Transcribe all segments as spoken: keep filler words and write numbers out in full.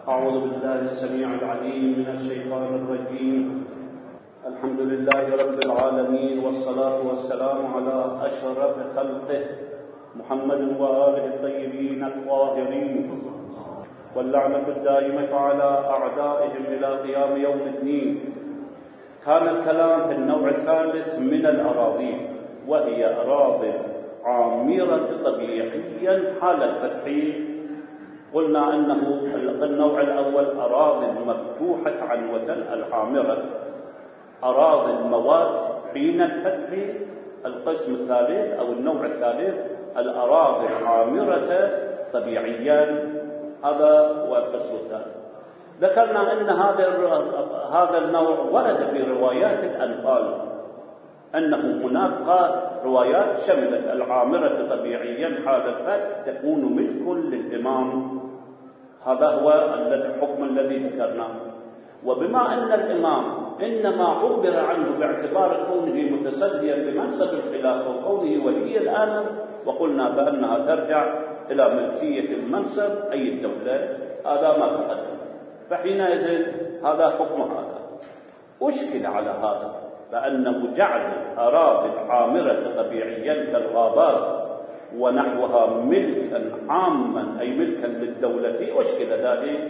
أعوذ بالله السميع العليم من الشيطان الرجيم. الحمد لله رب العالمين، والصلاة والسلام على أشرف خلقه محمد وآله الطيبين الطاهرين، واللعنة الدائمة على أعدائهم إلى قيام يوم الدين. كان الكلام في النوع الثالث من الأراضي، وهي أراضي عامرة طبيعيا حال الفتح. قلنا أنه النوع الأول أراضي مفتوحة عنوة العامرة، أراضي المواد حين الفتح. القسم الثالث أو النوع الثالث الأراضي العامرة طبيعيا، هذا هو القسم الثالث. ذكرنا أن هذا هذا النوع ورد في روايات الأنفال، أنه هناك روايات شملت العامرة طبيعيا حال الفتح تكون ملك للإمام. هذا هو الحكم الذي ذكرناه. وبما أن الإمام إنما عبر عنه باعتبار كونه متصديا لمنصب الخلافة وكونه ولي الأمر، وقلنا بأنها ترجع إلى ملكية المنصب أي الدولة، هذا ما تقدم. فحينئذ هذا حكم هذا. أشكل على هذا بأنه جعل أراضي العامرة طبيعيا كالغابات ونحوها ملكا عاما أي ملكا للدولة، أشكل ذلك.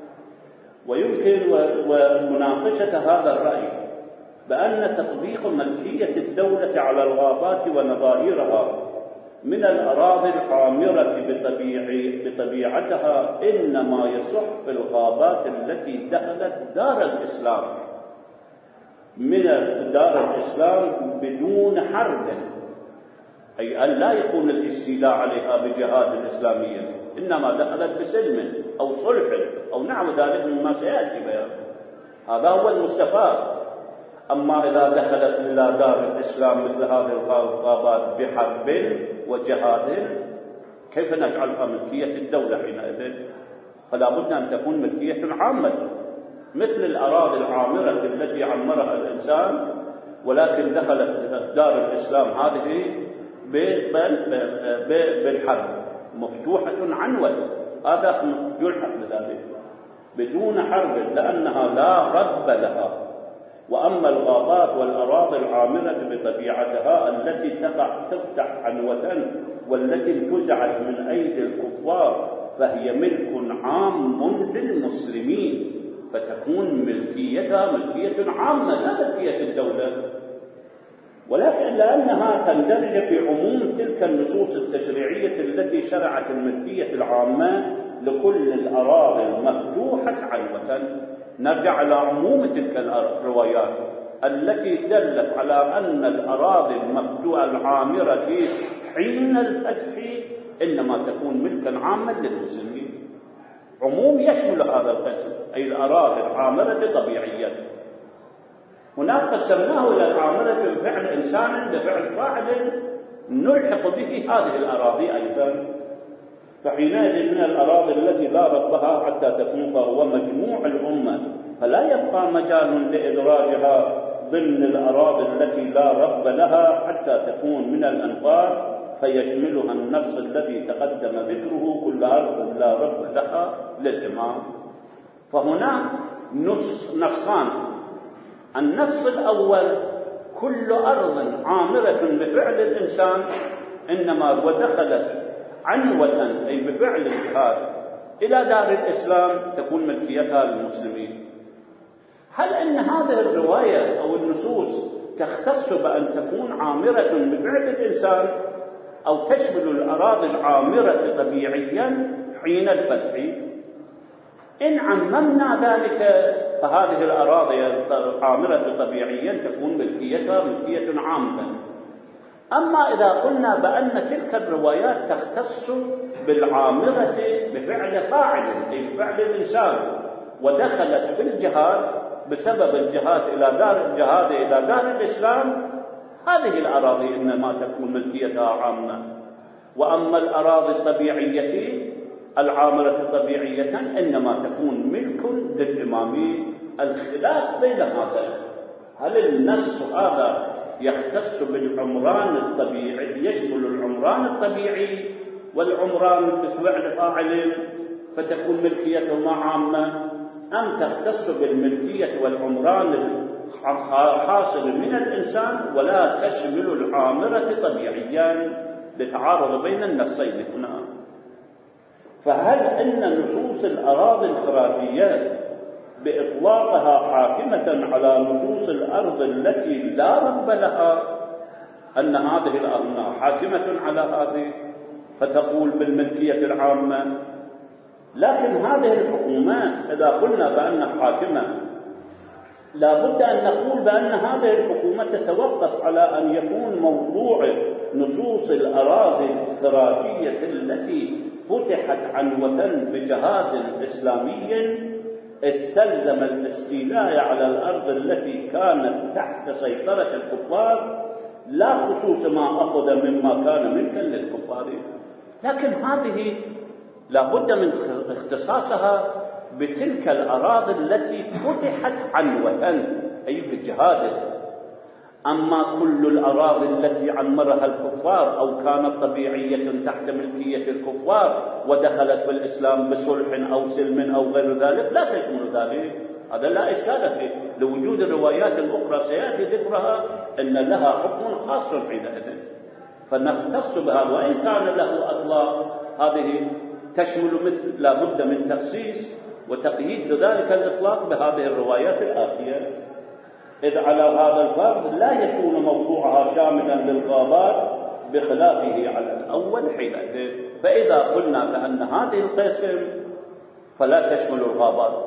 ويمكن ومناقشة هذا الرأي بأن تطبيق ملكية الدولة على الغابات ونظائرها من الأراضي العامرة بطبيعتها إنما يصح في الغابات التي دخلت دار الإسلام من دار الإسلام بدون حرب، أي أن لا يكون الاستيلاء عليها بجهاد إسلامية، إنما دخلت بسلم أو صلح أو نحو ذلك مما سيأتي بيانه. هذا هو المستفاد. أما إذا دخلت إلى دار الإسلام مثل هذه الغابات بحرب وجهاد، كيف نجعلها ملكية الدولة حينئذ؟ فلا بد أن تكون ملكية عامة مثل الأراضي العامرة التي عمرها الإنسان، ولكن دخلت دار الإسلام هذه بالحرب مفتوحة عنوة، هذا يلحق بذلك بدون حرب لأنها لا رب لها. وأما الغابات والأراضي العامرة بطبيعتها التي تقع تفتح عنوة والتي انتزعت من أيدي الكفار فهي ملك عام للمسلمين، فتكون ملكيتها ملكية عامة لا ملكية الدولة. ولكن لأنها تندرج في عموم تلك النصوص التشريعية التي شرعت الملكية العامة لكل الأراضي المفتوحة عنوة، نرجع إلى عموم تلك الروايات التي دلت على أن الأراضي المفتوحة العامرة حين الفتح إنما تكون ملكا عاما للمسلمين. عموم يشمل هذا القسم أي الأراضي العامرة طبيعيا. هناك قسمناه إلى العامرة بفعل إنسان بفعل فاعل نلحق به هذه الأراضي أيضا. فحينئذ من الأراضي التي لا ربها حتى تكون فهو مجموع الأمة، فلا يبقى مجال لإدراجها ضمن الأراضي التي لا رب لها حتى تكون من الأنفال، فيشملها النص الذي تقدم ذكره كل أرض لا رب لها للإمام. فهنا نص نصان. النص الأول كل أرض عامرة بفعل الإنسان إنما ودخلت عنوة أي بفعل الجهاد إلى دار الإسلام تكون ملكيتها للمسلمين. هل إن هذه الرواية أو النصوص تختص بأن تكون عامرة بفعل الإنسان أو تشمل الأراضي العامرة طبيعيا حين الفتح؟ إن عممنا ذلك فهذه الأراضي العامرة طبيعيا تكون ملكيتها ملكية عامة. أما إذا قلنا بأن تلك الروايات تختص بالعامرة بفعل فاعل أي بفعل الإنسان ودخلت في الجهاد بسبب الجهاد إلى دار الجهاد إلى دار الإسلام، هذه الأراضي إنما تكون ملكيتها عامة. وأما الأراضي الطبيعية العامرة طبيعية إنما تكون ملك للإمام. الخلاف بين هذا، هل النص هذا يختص بالعمران الطبيعي يشمل العمران الطبيعي والعمران بفعل فاعل، فتكون ملكيتهما عامة، أم تختص بالملكية والعمران الحاصل من الإنسان ولا تشمل العامرة طبيعيا لتعارض بين النصين هنا. فهل إن نصوص الأراضي الخراجية بإطلاقها حاكمة على نصوص الأرض التي لا رب لها، أن هذه الأرض حاكمة على هذه فتقول بالملكية العامة؟ لكن هذه الحكومات إذا قلنا بأنها حاكمة لا بد أن نقول بأن هذه الحكومة تتوقف على أن يكون موضوع نصوص الأراضي الخراجية التي فتحت عنوة بجهاد إسلامي استلزم الاستيلاء على الأرض التي كانت تحت سيطرة الكفار، لا خصوص ما أخذ مما كان ملكا للكفار. لكن هذه لا بد من اختصاصها بتلك الأراضي التي فتحت عنوة أي بالجهاد. أما كل الأراضي التي عمرها الكفار أو كانت طبيعية تحت ملكية الكفار ودخلت في الإسلام بصلح أو سلم أو غير ذلك لا تشمل ذلك، هذا لا إشكال فيه لوجود الروايات الأخرى سيأتي ذكرها أن لها حكم خاص حينئذ، فنختص بها وإن كان له أطلاق. هذه تشمل مثل لا بد من تخصيص وتقييد ذلك الإطلاق بهذه الروايات الآتية، إذ على هذا الفرض لا يكون موضوعها شاملا للغابات بخلافه على الأول حينئذ. فإذا قلنا بأن هذه القسم فلا تشمل الغابات،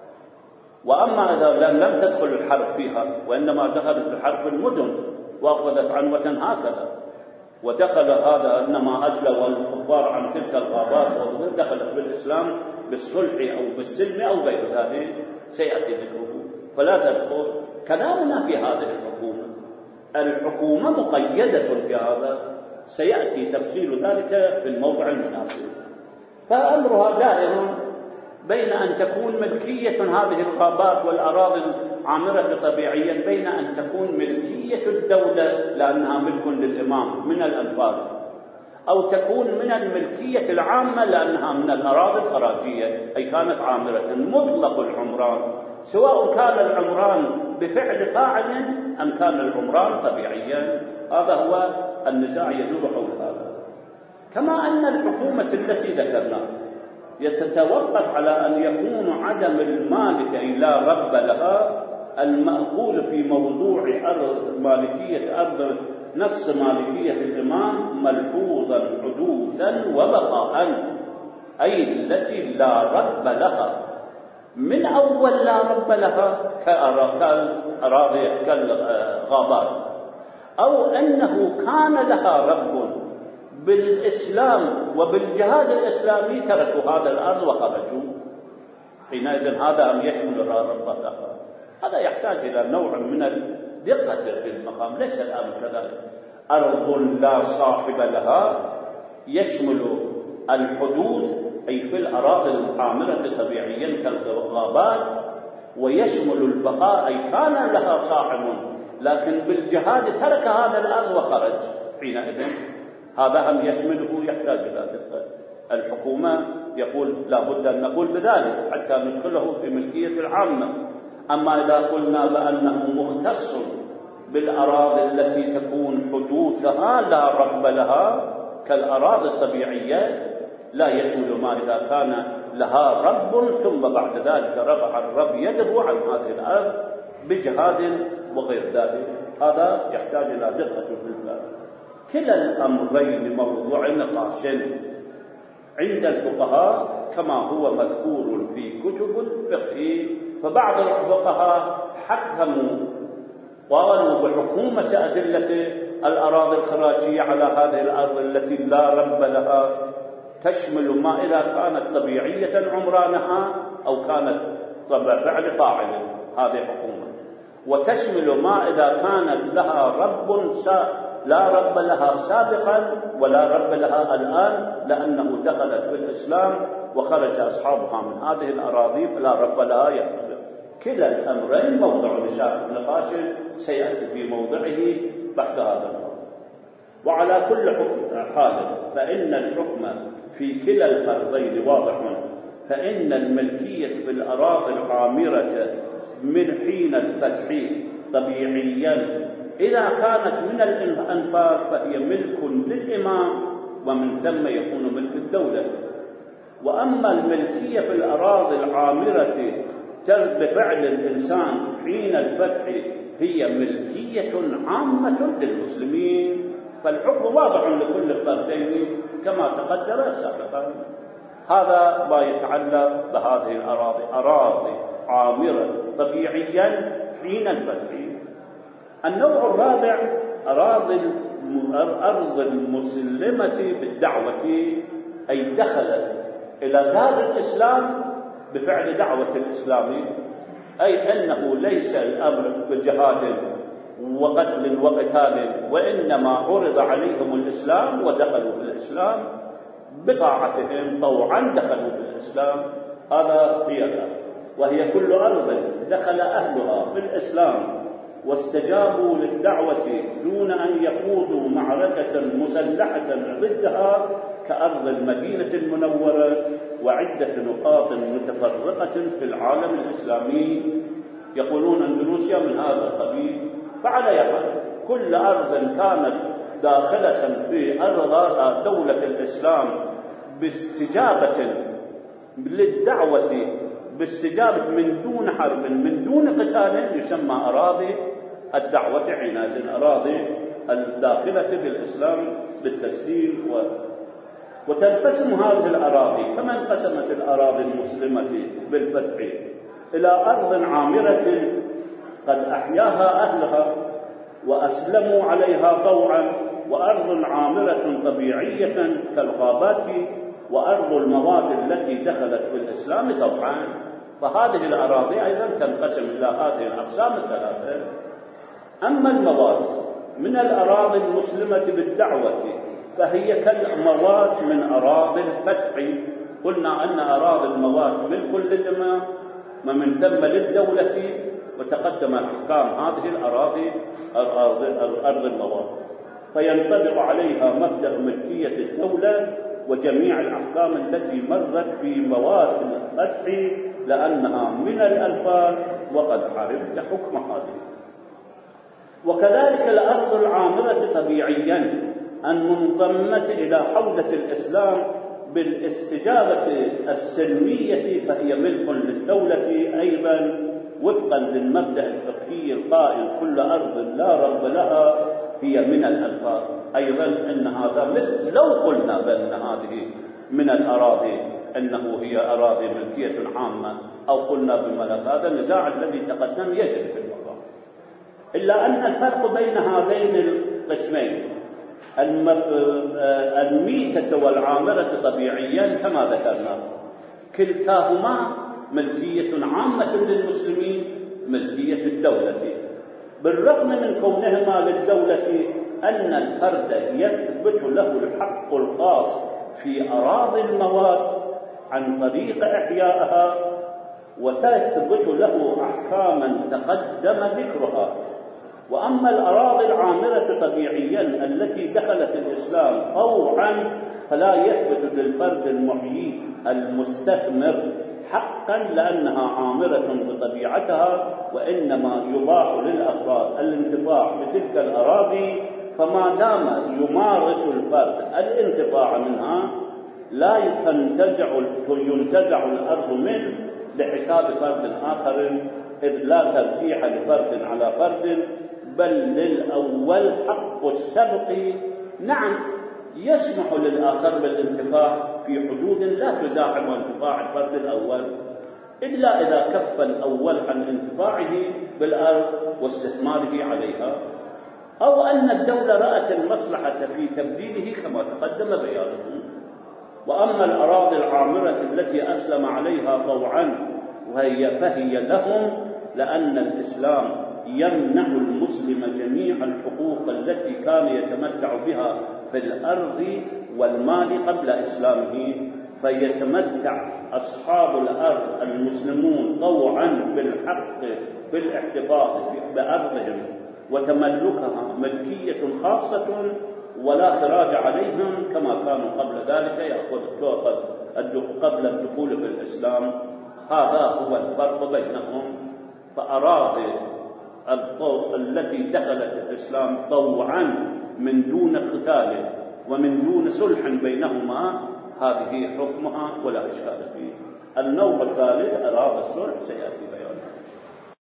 وأما إذا لم تدخل الحرب فيها وإنما دخلت الحرب في المدن وأخذت عنوة هكذا ودخل هذا إنما أجلوا الكفار عن تلك الغابات ودخلت بالإسلام بالصلح أو بالسلم أو غير ذلك سيأتي ذكره، فلا تدخل. كلامنا في هذه الحكومة، الحكومة مقيدة بهذا، سيأتي تفصيل ذلك في الموضع المناسب. فأمرها دائر بين أن تكون ملكية هذه الغابات والأراضي العامرة طبيعيا بين أن تكون ملكية الدولة لأنها ملك للإمام من الأنفال، أو تكون من الملكية العامة لأنها من الأراضي الخراجية أي كانت عامرة مطلق العمران، سواء كان العمران بفعل فاعل أم كان العمران طبيعيا. هذا هو النزاع يدور حول هذا. كما أن الحكومة التي ذكرناها يتتوقف على أن يكون عدم المالك أي لا رب لها المأخوذ في موضوع أرض مالكية أرض نص مالكية الإمام ملحوظا حدوثا وبقاء، أي التي لا رب لها من أول لا رب لها كأراضي كالغابات، أو أنه كان لها رب بالإسلام وبالجهاد الإسلامي تركوا هذا الأرض وخرجوا، حينئذ هذا أم يشمل لا رب لها؟ هذا يحتاج إلى نوع من الدقة في المقام، ليس الأمر كذلك. أرض لا صاحب لها يشمل الحدود أي في الأراضي العامرة طبيعيا كالغابات، ويشمل البقاء أي كان لها صاحب لكن بالجهاد ترك هذا الأرض وخرج، حينئذ هذا هم يشمله يحتاج إلى دقة. الحكومة يقول لا بد أن نقول بذلك حتى ندخله في ملكية العامة. أما إذا قلنا بأنه مختص بالأراضي التي تكون حدوثها لا رب لها كالأراضي الطبيعية لا يشمل ما إذا كان لها رب ثم بعد ذلك رفع الرب يده عن هذه الأرض بجهاد وغير ذلك، هذا يحتاج إلى دقة في الباب. كلا الأمرين موضوع نقاش عند الفقهاء كما هو مذكور في كتب الفقه. فبعض الفقهاء حكموا قالوا بحكومة أدلة الأراضي الخراجية على هذه الأرض التي لا رب لها تشمل ما إذا كانت طبيعية عمرانها أو كانت فعل فاعل، هذه حكومة، وتشمل ما إذا كانت لها رب لا رب لها سابقا ولا رب لها الآن لأنه دخلت في الإسلام وخرج أصحابها من هذه الأراضي فلا رب لها يحتضر. كلا الأمرين موضع نقاش سيأتي في موضعه بعد هذا الأمر. وعلى كل حكم حال فإن الحكم في كلا الفرضين واضح فإن الملكية في الأراضي العامرة من حين الفتح طبيعيا إذا كانت من الأنفار فهي ملك للإمام، ومن ثم يكون ملك الدولة. وأما الملكية في الأراضي العامرة بفعل الإنسان حين الفتح هي ملكية عامة للمسلمين، فالحكم واضح لكل الطرفين كما تقدم سابقا. هذا ما يتعلق بهذه الأراضي، أراضي عامرة طبيعيا حين الفتح. النوع الرابع أراضي الأرض المسلمة بالدعوة، أي دخلت إلى دار الإسلام بفعل دعوة الإسلام، أي أنه ليس الأمر بجهاد وقتل وقتال، وإنما عرض عليهم الإسلام ودخلوا في الإسلام بطاعتهم طوعا، دخلوا في الإسلام. هذا هي الأرض، وهي كل أرض دخل أهلها في الإسلام واستجابوا للدعوة دون أن يخوضوا معركة مسلحة ضدها، كأرض المدينة المنورة وعدة نقاط متفرقة في العالم الإسلامي. يقولون أندونيسيا من هذا القبيل. فعلى يحل كل أرض كانت داخلة في أرض دولة الإسلام باستجابة للدعوة، باستجابة من دون حرب من دون قتال، يسمى أراضي الدعوة عناد، أراضي الداخلة بالإسلام بالتسليم. و... وتنقسم هذه الأراضي كما انقسمت الأراضي المسلمة بالفتح إلى أرض عامرة قد أحياها أهلها وأسلموا عليها طوعا، وأرض عامرة طبيعية كالغابات، وأرض المواد التي دخلت في الإسلام طبعا. فهذه الأراضي أيضا تنقسم إلى هذه الأقسام الثلاثة. أما المواد من الأراضي المسلمة بالدعوة فهي كالمواد من أراضي الفتح. قلنا أن أراضي المواد ملك للإمام ومن ثم للدولة، وتقدم أحكام هذه الأراضي أرض المواد، فينطبق عليها مبدأ ملكية الدولة وجميع الأحكام التي مرت في مواسم الفتح، لأنها من الأنفال وقد عرفت حكم هذه. وكذلك الأرض العامرة طبيعيا المنضمة إلى حوزة الإسلام بالاستجابة السلمية فهي ملك للدولة أيضا، وفقا للمبدأ الفقهي القائل كل أرض لا رب لها هي من الأنفال. أيضا أن هذا مثل لو قلنا بأن هذه من الأراضي أنه هي أراضي ملكية عامة، أو قلنا بالملك، هذا النزاع الذي تقدم يجري في الموضوع. إلا أن الفرق بين هذين القسمين الميتة والعامرة طبيعيا كما ذكرنا، كلتاهما ملكية عامة للمسلمين، ملكية الدولة، بالرغم من كونهما للدولة أن الفرد يثبت له الحق الخاص في أراضي المواد عن طريق إحيائها، وتثبت له أحكاما تقدم ذكرها. وأما الأراضي العامرة طبيعيا التي دخلت الإسلام طوعا فلا يثبت للفرد المحيي المستثمر حقا لأنها عامرة بطبيعتها، وإنما يباح للأفراد الانتفاع بتلك الأراضي، فما دام يمارس الفرد الانتفاع منها لا ينتزع ينتزع الأرض منه لحساب فرد آخر، إذ لا ترجيح لفرد على فرد، بل للأول حق السبق. نعم يسمح للآخر بالانتفاع في حدود لا تزاحم انتفاع الفرد الأول، إلا إذا كف الأول عن انتفاعه بالأرض واستثماره عليها، أو أن الدولة رأت المصلحة في تبديله كما تقدم بيانه. وأما الأراضي العامرة التي أسلم عليها طوعا وهي فهي لهم، لأن الإسلام يمنح المسلم جميع الحقوق التي كان يتمتع بها في الأرض والمال قبل إسلامه، فيتمتع أصحاب الأرض المسلمون طوعا بالحق بالاحتفاظ بأرضهم وتملكها ملكية خاصة ولا خراج عليهم كما كانوا قبل ذلك يأخذ قبل الدخول في الإسلام، هذا هو الفرق بينهم. فأراضي التي دخلت الإسلام طوعا من دون قتال ومن دون صلح بينهما، هذه حكمها ولا إشكال فيه. النوع الثالث أراضي الصلح سيأتي بيانه.